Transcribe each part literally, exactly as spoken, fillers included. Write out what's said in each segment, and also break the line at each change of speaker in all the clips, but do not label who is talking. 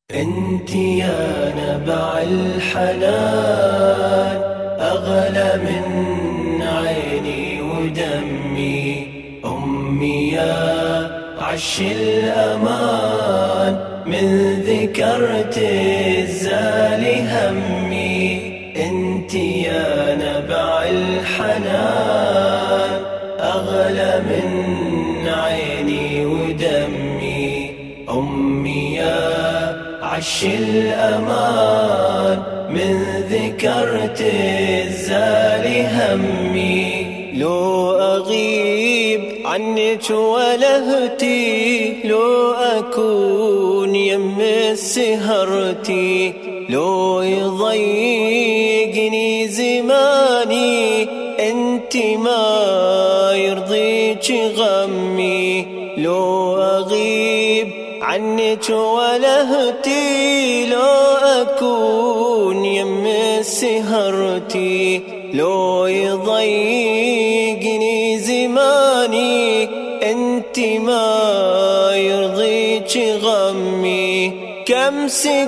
انت يا نبع الحنان أغلى من عيني ودمي، أمي يا عش الأمان، من ذكرت الزال همي. انت يا نبع الحنان أغلى من عيني ودمي، أمي يا عش الأمان، من ذكرت الزال همي. لو أغيب عنك ولهتي، لو أكون يم سهرتي، لو يضيقني زماني، انت ما يرضيك غمي. لو أغيب عنك ولهتي، لو أكون يم سهرتي، لو يضيقني زماني، انت ما يرضيك غمي. كم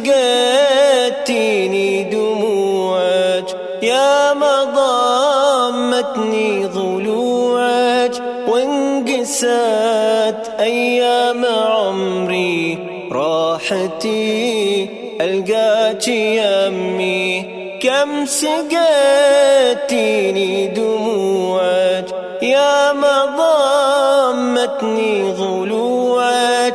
سقيتيني دموعك، يا ما ضمتني ضلوعك، وانقست أيام عمري، راحتي ألقاك يمي. كم سقيتيني دموعك، يا ما ضمتني ضلوعك،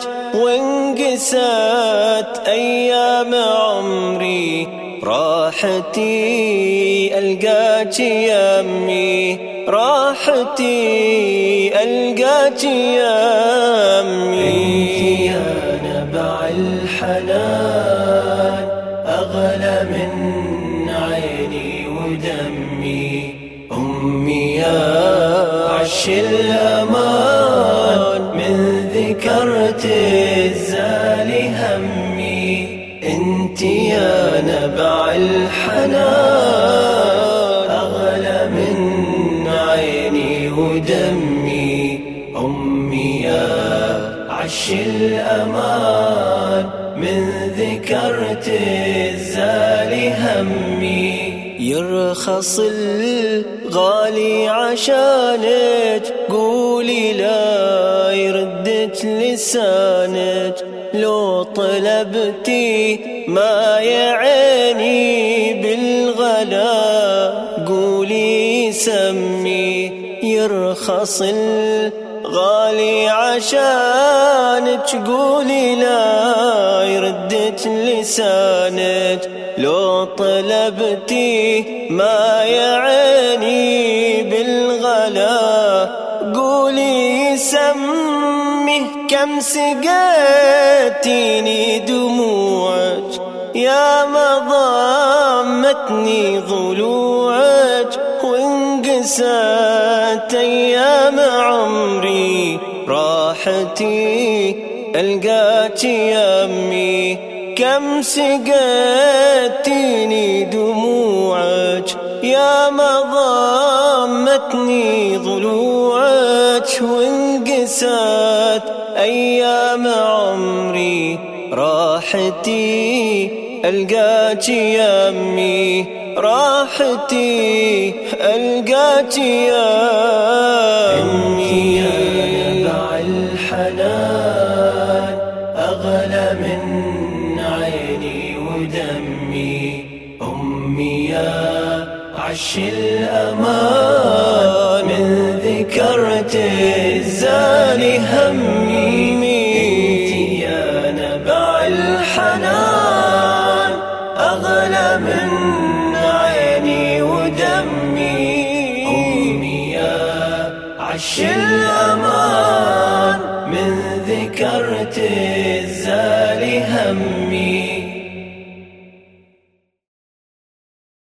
وانقست أيام عمري، راحتي ألقاك يمي، راحتي ألقاك يمي. انت يا نبع الحنان أغلى من عيني ودمي، أمي يا عش الأمان، من ذكرت الزال همي. انت يا نبع الحنان أغلى من عيني ودمي، أمي يا عش الأمان، من ذكرت الزال همي. يرخص الغالي عشانك، قولي لا يردك لسانك، لو طلبتي ما يعيني بالغلا، قولي سمي. يرخص الغالي عشانك، قولي لا يردك لسانك، لو طلبتي ما يعيني بالغلا، قولي سمي. كم سقيتيني دموعك، يا ما ضمتني ضلوعك، وانقست أيام عمري، راحتي ألقاك يمي. كم سقيتيني دموعك، يا ما ضمتني ضلوعك، وانقست أيام عمري، راحتي ألقاك يمي، راحتي ألقاك يمي. انت يا نبع الحنان أغلى من عيني ودمي، أمي يا عش الأمان، من ذكرت الزال همي. انت يا نبع الحنان أغلى من عيني ودمي، أمي يا عش الأمان.